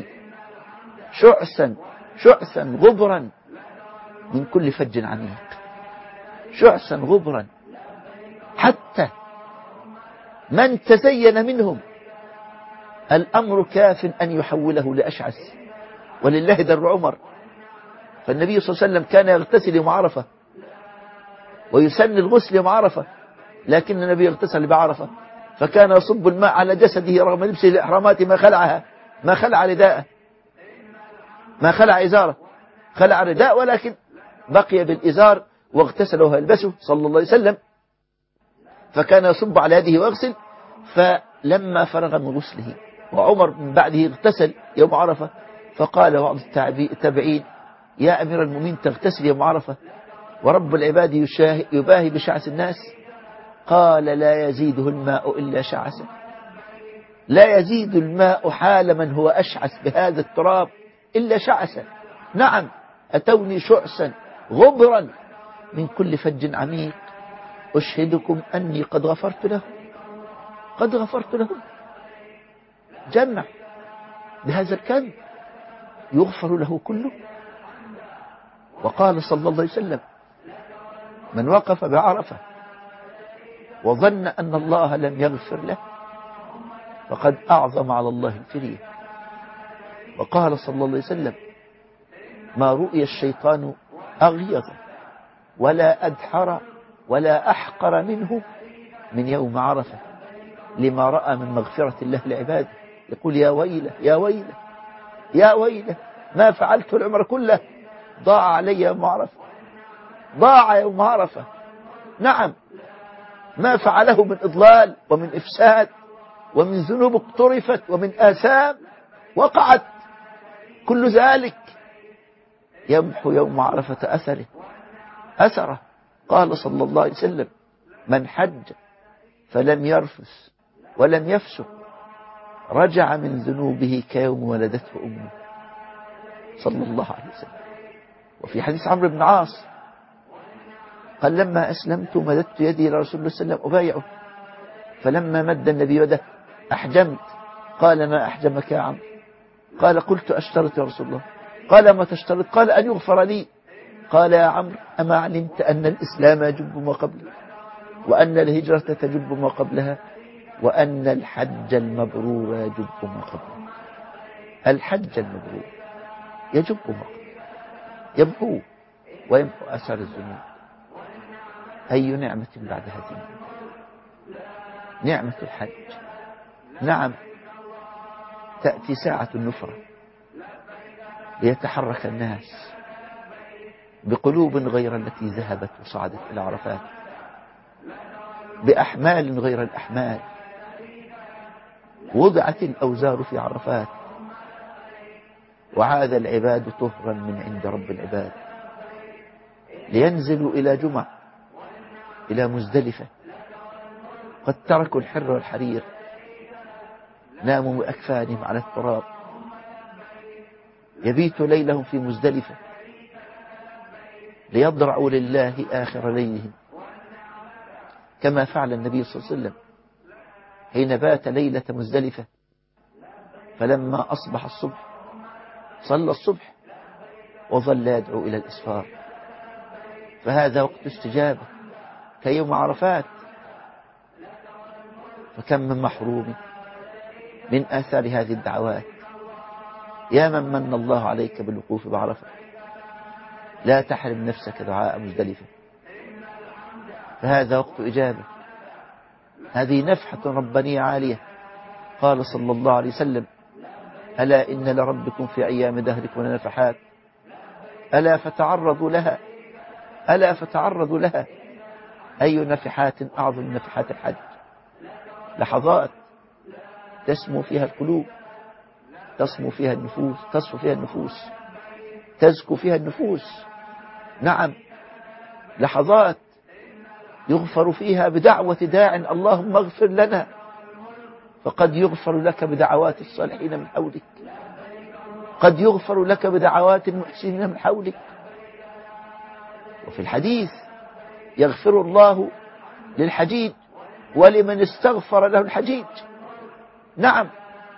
شعثا غبرا من كل فج عميق، شعثا غبرا، حتى من تزين منهم الأمر كاف أن يحوله لأشعث. ولله در عمر، فالنبي صلى الله عليه وسلم كان يغتسل يوم عرفة ويسن الغسل يوم عرفة، لكن النبي يغتسل بعرفة فكان يصب الماء على جسده رغم لبسه الإحرامات ما خلعها، ما خلع رداءه، ما خلع إزاره، خلع رداء ولكن بقي بالإزار واغتسل وهو يلبسه صلى الله عليه وسلم، فكان يصب على يده ويغسل. فلما فرغ من غسله وعمر من بعده اغتسل يوم عرفة، فقال بعض التابعين يا أمير المؤمنين تغتسل يوم عرفة ورب العباد يباهي بشعث الناس؟ قال لا يزيده الماء إلا شعثا، لا يزيد الماء حال من هو أشعث بهذا التراب إلا شعثا. نعم، أتوني شعثا غبرا من كل فج عميق أشهدكم أني قد غفرت له، قد غفرت له. جمع بهذا الكم يغفر له كله. وقال صلى الله عليه وسلم من وقف بعرفة وظن أن الله لم يغفر له فقد أعظم على الله الفرية. وقال صلى الله عليه وسلم ما رؤي الشيطان أغيظ ولا أدحر ولا أحقر منه من يوم عرفة لما رأى من مغفرة الله لعباده. يقول يا ويله يا ويله يا ويله ما فعلت العمر كله، ضاع علي يوم عرفة، ضاع يوم عرفة. نعم، ما فعله من إضلال ومن إفساد ومن ذنوب اقترفت ومن آثام وقعت، كل ذلك يمحو يوم عرفة أثره قال صلى الله عليه وسلم: من حج فلم يرفث ولم يفسق رجع من ذنوبه كيوم ولدته أمه، صلى الله عليه وسلم. وفي حديث عمرو بن عاص قال: لما أسلمت مددت يدي إلى رسول الله صلى الله عليه وسلم أبايعه، فلما مد النبي يده أحجمت. قال: ما أحجمك يا عمرو؟ قال: قلت أشترط يا رسول الله. قال: ما تشترط؟ قال: أن يغفر لي. قال: يا عمرو، أما علمت أن الإسلام يجب ما قبله، وأن الهجرة تجب ما قبلها، وأن الحج المبرور يجب ما قبله؟ الحج المبرور يجب ما قبله، يمحو ويمحو أثر الذنوب. أي نعمة بعد هذه نعمة الحج. نعم، تأتي ساعة النفرة ليتحرك الناس بقلوب غير التي ذهبت وصعدت إلى عرفات، بأحمال غير الأحمال. وضعت الأوزار في عرفات، وعاد العباد طهرا من عند رب العباد، لينزلوا إلى جمع، إلى مزدلفة. قد تركوا الحر والحرير، ناموا بأكفانهم على التراب، يبيتوا ليلهم في مزدلفة ليضرعوا لله آخر ليلهم، كما فعل النبي صلى الله عليه وسلم حين بات ليلة مزدلفة، فلما أصبح الصبح صلى الصبح وظل يدعو إلى الإسفار. فهذا وقت استجابة كيوم عرفات. فكم من محروم من آثار هذه الدعوات. يا من من الله عليك بالوقوف بعرفة، لا تحرم نفسك دعاء مزدلفة، فهذا وقت إجابة. هذه نفحة ربانية عالية. قال صلى الله عليه وسلم: ألا إن لربكم في أيام دهركم لنفحات، ألا فتعرضوا لها، ألا فتعرضوا لها. أي نفحات أعظم من نفحات الحج؟ لحظات تسمو فيها القلوب، تصفو فيها النفوس، تزكو فيها النفوس. نعم، لحظات يغفر فيها بدعوة داع: اللهم اغفر لنا. فقد يغفر لك بدعوات الصالحين من حولك، قد يغفر لك بدعوات المحسنين من حولك. وفي الحديث: يغفر الله للحجيج ولمن استغفر له الحجيج. نعم،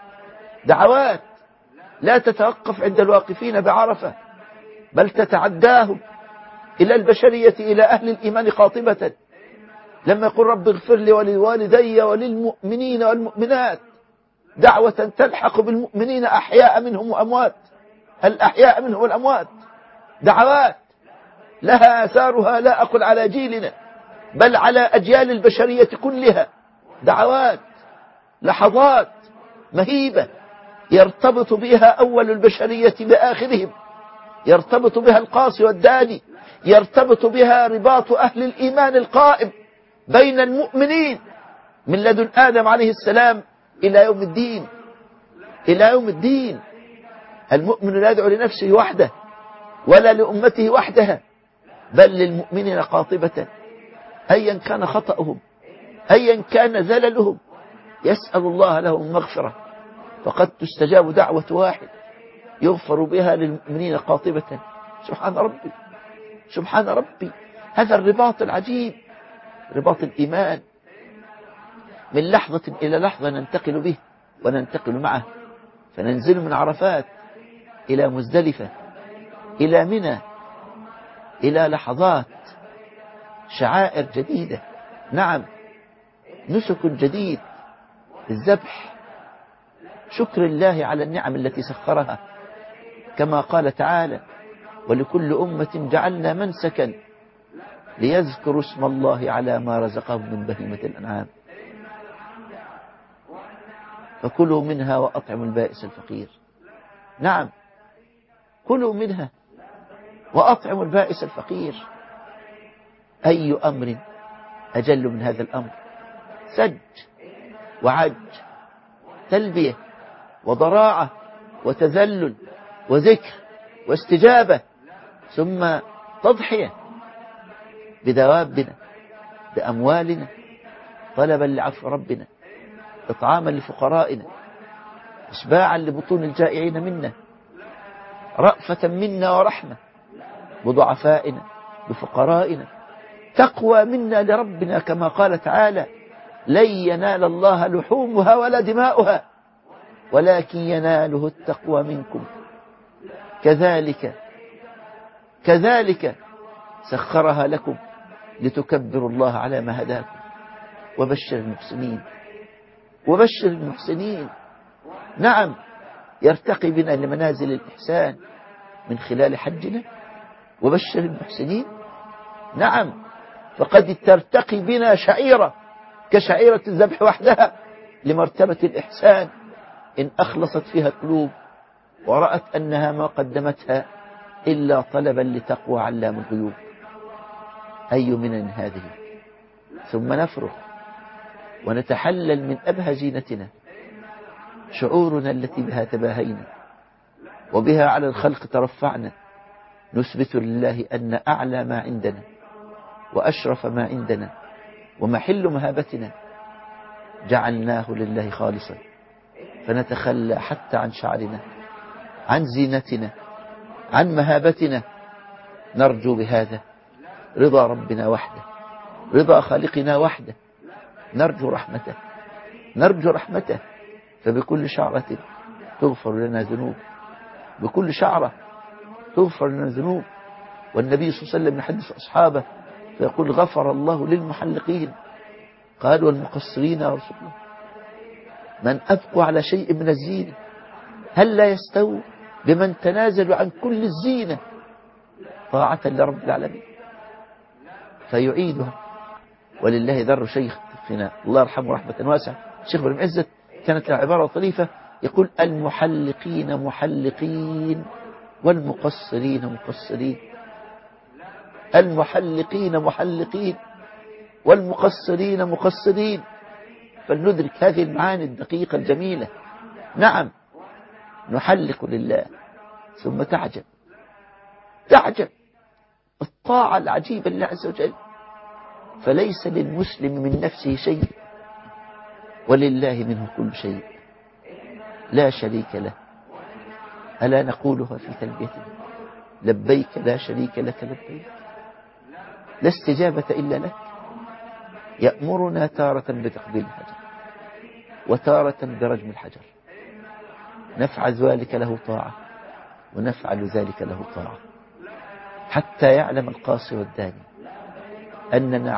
دعوات لا تتوقف عند الواقفين بعرفة، بل تتعداهم إلى البشرية، إلى أهل الإيمان قاطبة. لما يقول: رب اغفر لي ولوالدي وللمؤمنين والمؤمنات، دعوة تلحق بالمؤمنين أحياء منهم وأموات، الأحياء منهم والأموات. دعوات لها آثارها، لا أقول على جيلنا، بل على أجيال البشرية كلها. دعوات، لحظات مهيبة يرتبط بها أول البشرية بآخرهم، يرتبط بها القاصي والداني، يرتبط بها رباط أهل الإيمان القائم بين المؤمنين من لدن آدم عليه السلام إلى يوم الدين. إلى يوم الدين. المؤمن لا يدعو لنفسه وحده ولا لأمته وحدها، بل للمؤمنين قاطبة، أيا كان خطأهم، أيا كان زللهم، يسأل الله لهم المغفرة، فقد تستجاب دعوة واحد يغفر بها للمؤمنين قاطبة. سبحان ربي، سبحان ربي. هذا الرباط العجيب، رباط الإيمان، من لحظة إلى لحظة ننتقل به وننتقل معه. فننزل من عرفات إلى مزدلفة، إلى منى، إلى لحظات شعائر جديدة. نعم، نسك جديد، الذبح، شكر الله على النعم التي سخرها، كما قال تعالى: ولكل أمة جعلنا منسكا ليذكروا اسم الله على ما رزقهم من بهيمة الأنعام، فكلوا منها وأطعموا البائس الفقير. نعم، كلوا منها وأطعموا البائس الفقير. أي أمر أجل من هذا الأمر؟ سج وعج، تلبية وضراعة وتذلل وذكر واستجابة، ثم تضحية. بدوابنا، بأموالنا، طلبا لعفو ربنا، إطعاما لفقرائنا، إشباعا لبطون الجائعين منا، رأفة منا ورحمة بضعفائنا بفقرائنا، تقوى منا لربنا كما قال تعالى: لن ينال الله لحومها ولا دماؤها ولكن يناله التقوى منكم. كذلك سخرها لكم لتكبروا الله على ما هداكم. وبشر المحسنين. نعم، يرتقي بنا لمنازل الإحسان من خلال حجنا. وبشر المحسنين. نعم، فقد ترتقي بنا شعيرة كشعيرة الذبح وحدها لمرتبة الإحسان إن أخلصت فيها القلوب ورأت أنها ما قدمتها إلا طلبا لتقوى علام الغيوب. أي منن هذه؟ ثم نفرغ ونتحلل من أبهى زينتنا، شعورنا التي بها تباهينا وبها على الخلق ترفعنا، نثبت لله أن أعلى ما عندنا وأشرف ما عندنا ومحل مهابتنا جعلناه لله خالصا، فنتخلى حتى عن شعرنا، عن زينتنا، عن مهابتنا، نرجو بهذا رضا ربنا وحده، رضا خالقنا وحده، نرجو رحمته. فبكل شعرة تغفر لنا ذنوب، بكل شعرة تغفر لنا ذنوب. والنبي صلى الله عليه وسلم يحدث أصحابه فيقول: غفر الله للمحلقين. قال: والمقصرين يا رسول الله؟ من أبقوا على شيء من الزينة هل لا يستووا بمن تنازلوا عن كل الزينة طاعة لرب العالمين فيعيدها. ولله ذر شيخنا الله يرحمه رحمة واسعة الشيخ ابن عزت كانت له عبارة طريفة يقول: المحلقين محلقين والمقصرين مقصرين. المحلقين محلقين والمقصرين مقصرين. فلندرك هذه المعاني الدقيقة الجميلة. نعم، نحلق لله ثم تعجب الطاعة العجيبة لله عز وجل. فليس للمسلم من نفسه شيء ولله منه كل شيء، لا شريك له. ألا نقولها في تلبيتنا: لبيك لا شريك لك لبيك، لا استجابة إلا لك. يأمرنا تارة بتقبيل الحجر وتارة برجم الحجر، نفعل ذلك له طاعة ونفعل ذلك له طاعة، حتى يعلم القاصي والداني أننا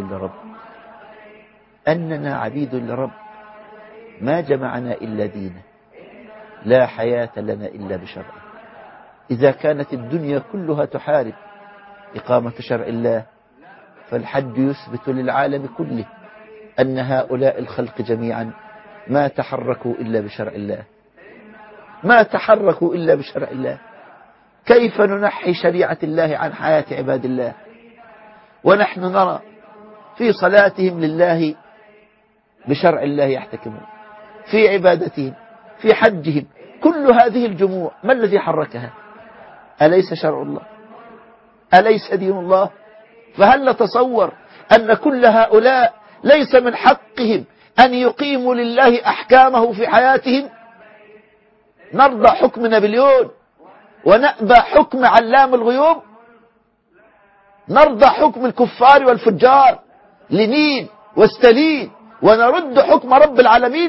عبيد لرب ما جمعنا إلا دينه، لا حياة لنا إلا بشرعه. إذا كانت الدنيا كلها تحارب إقامة شرع الله، فالحج يثبت للعالم كله أن هؤلاء الخلق جميعا ما تحركوا إلا بشرع الله. كيف ننحي شريعة الله عن حياة عباد الله ونحن نرى في صلاتهم لله بشرع الله يحتكمون، في عبادتهم، في حجهم، كل هذه الجموع ما الذي حركها؟ أليس شرع الله؟ أليس دين الله؟ فهل نتصور أن كل هؤلاء ليس من حقهم أن يقيموا لله أحكامه في حياتهم؟ نرضى حكم نابليون ونأبى حكم علام الغيوب؟ نرضى حكم الكفار والفجار لنين وستالين ونرد حكم رب العالمين؟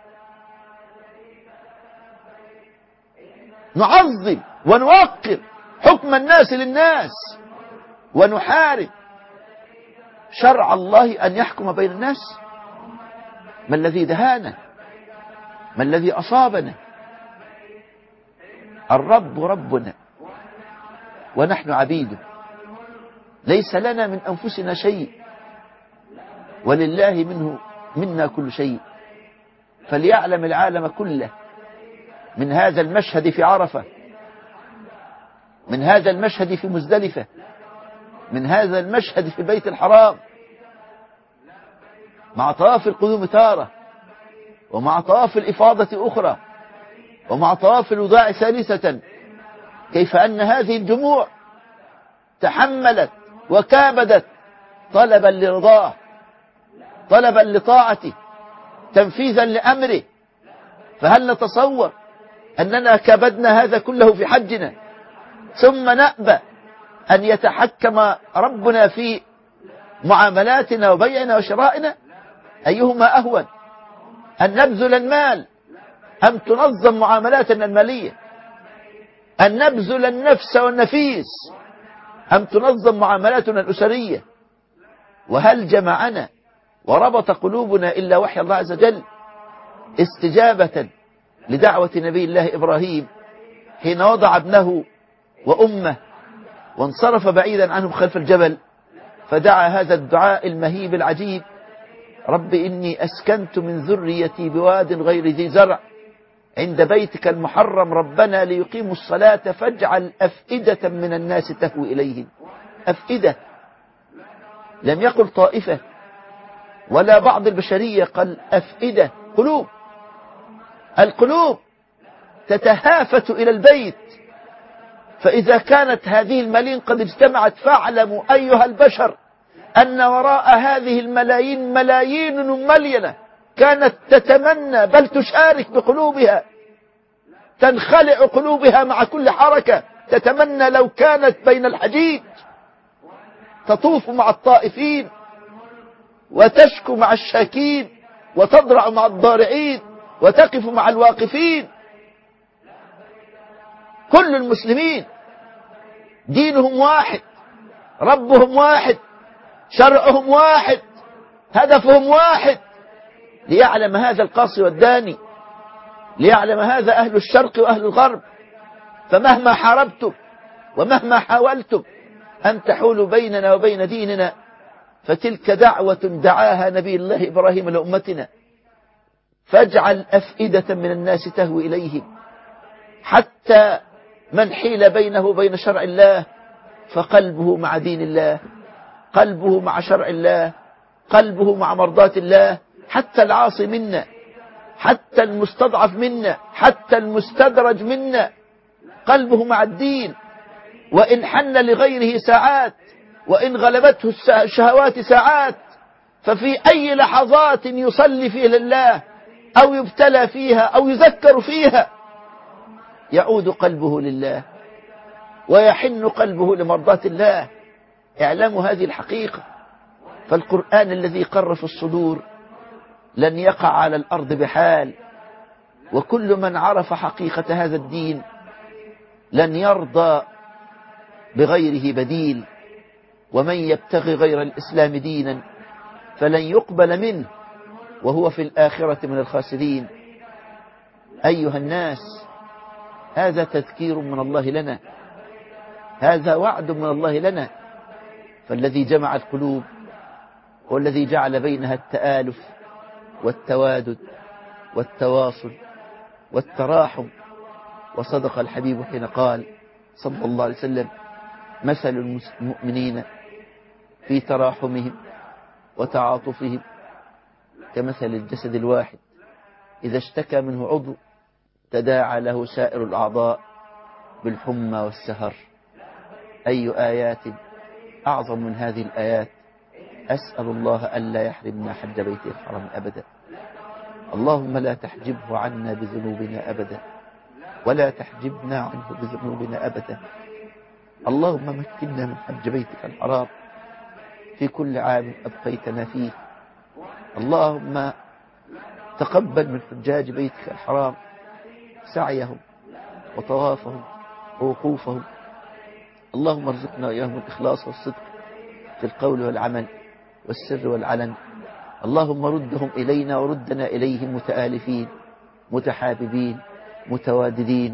نعظم ونوقر حكم الناس للناس ونحارب شرع الله أن يحكم بين الناس؟ ما الذي دهانا؟ ما الذي أصابنا؟ الرب ربنا ونحن عبيده، ليس لنا من أنفسنا شيء ولله منا كل شيء. فليعلم العالم كله من هذا المشهد في عرفة، من هذا المشهد في مزدلفة، من هذا المشهد في بيت الحرام، مع طواف القدوم تارة، ومع طواف الإفاضة أخرى، ومع طواف الوداع ثالثة، كيف أن هذه الجموع تحملت وكابدت طلبا لرضاه، طلبا لطاعته، تنفيذا لأمره. فهل نتصور أننا كبدنا هذا كله في حجنا ثم نأبى أن يتحكم ربنا في معاملاتنا وبيعنا وشرائنا؟ أيهما أهون، أن نبذل المال أم تنظم معاملاتنا المالية؟ أن نبذل النفس والنفيس أم تنظم معاملاتنا الأسرية؟ وهل جمعنا وربط قلوبنا إلا وحي الله عز وجل استجابة لدعوة نبي الله إبراهيم حين وضع ابنه وأمه وانصرف بعيدا عنهم خلف الجبل، فدعا هذا الدعاء المهيب العجيب: رب إني أسكنت من ذريتي بواد غير ذي زرع عند بيتك المحرم ربنا ليقيموا الصلاة فاجعل أفئدة من الناس تهوي إليهم. أفئدة، لم يقل طائفة ولا بعض البشرية، قال أفئدة، قلوب. القلوب تتهافت إلى البيت، فإذا كانت هذه الملايين قد اجتمعت فاعلموا أيها البشر أن وراء هذه الملايين ملايين ملينة كانت تتمنى بل تشارك بقلوبها، تنخلع قلوبها مع كل حركة، تتمنى لو كانت بين الحجيج، تطوف مع الطائفين وتشكو مع الشاكين وتضرع مع الضارعين وتقف مع الواقفين. كل المسلمين دينهم واحد، ربهم واحد، شرعهم واحد، هدفهم واحد. ليعلم هذا القاصي والداني، ليعلم هذا أهل الشرق وأهل الغرب. فمهما حاربتم ومهما حاولتم أن تحولوا بيننا وبين ديننا، فتلك دعوة دعاها نبي الله إبراهيم لأمتنا: فاجعل أفئدة من الناس تهوي إليهم. حتى من حيل بينه وبين شرع الله فقلبه مع دين الله، قلبه مع شرع الله، قلبه مع مرضاة الله. حتى العاصي منا، حتى المستضعف منا، حتى المستدرج منا، قلبه مع الدين. وإن حن لغيره ساعات، وإن غلبته الشهوات ساعات، ففي أي لحظات يصلي فيها لله أو يبتلى فيها أو يذكر فيها يعود قلبه لله ويحن قلبه لمرضاة الله. اعلموا هذه الحقيقة. فالقرآن الذي قر في الصدور لن يقع على الأرض بحال، وكل من عرف حقيقة هذا الدين لن يرضى بغيره بديل. ومن يبتغي غير الإسلام دينا فلن يقبل منه وهو في الآخرة من الخاسرين. أيها الناس، هذا تذكير من الله لنا، هذا وعد من الله لنا. فالذي جمع القلوب هو الذي جعل بينها التآلف والتوادد والتواصل والتراحم. وصدق الحبيب حين قال صلى الله عليه وسلم: مثل المؤمنين في تراحمهم وتعاطفهم كمثل الجسد الواحد إذا اشتكى منه عضو تداعى له سائر الأعضاء بالحمى والسهر. أي آيات أعظم من هذه الآيات. أسأل الله ألا يحرمنا حج بيته الحرام أبدا. اللهم لا تحجبه عنا بذنوبنا أبدا، ولا تحجبنا عنه بذنوبنا أبدا. اللهم مكننا من حج بيتك الحرام في كل عام أبقيتنا فيه. اللهم تقبل من حجاج بيتك الحرام سعيهم وطوافهم ووقوفهم. اللهم ارزقنا وإياهم الإخلاص والصدق في القول والعمل والسر والعلن. اللهم ردهم إلينا وردنا إليهم متآلفين متحاببين متواددين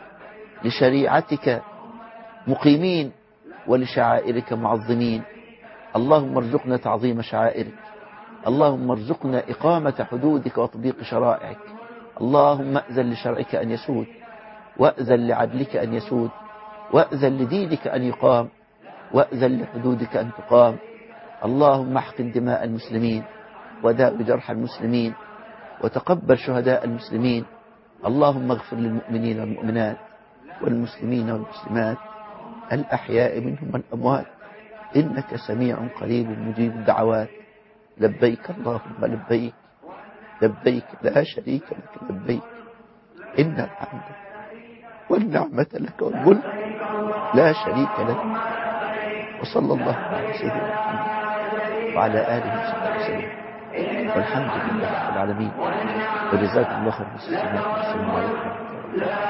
لشريعتك مقيمين ولشعائرك معظمين. اللهم ارزقنا تعظيم شعائرك، اللهم ارزقنا إقامة حدودك وتطبيق شرائعك. اللهم أذن لشرعك أن يسود، وأذن لعدلك أن يسود، وأذن لدينك أن يقام، وأذن لحدودك أن تقام. اللهم احقن دماء المسلمين وداء جرح المسلمين وتقبل شهداء المسلمين. اللهم اغفر للمؤمنين والمؤمنات والمسلمين والمسلمات الأحياء منهم والأموات إنك سميع قريب مجيب الدعوات. لبيك اللهم لبيك، لبيك لا شريك لك لبيك، إن الحمد والنعمة لك والملك لا شريك لك. وصلى الله على سيدنا محمد وعلى آله وصحبه وسلم، والحمد لله رب العالمين، وجزاكم الله خير. والسلام عليكم ورحمة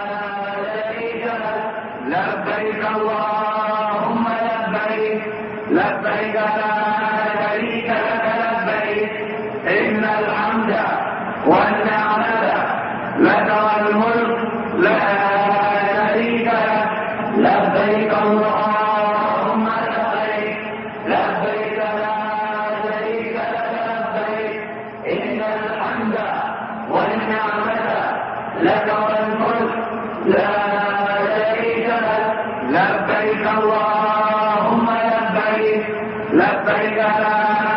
الله. لبيك اللهم لبيك، لبيك لا شريك لك لبيك، إن الحمد والنعمة لك والملك لا شريك لك. لبيك اللهم لبيك، لبيك لا شريك لك لبيك، إن الحمد والنعمة لك والملك لا شريك لك. لبيك اللهم لبيك، لبيك لا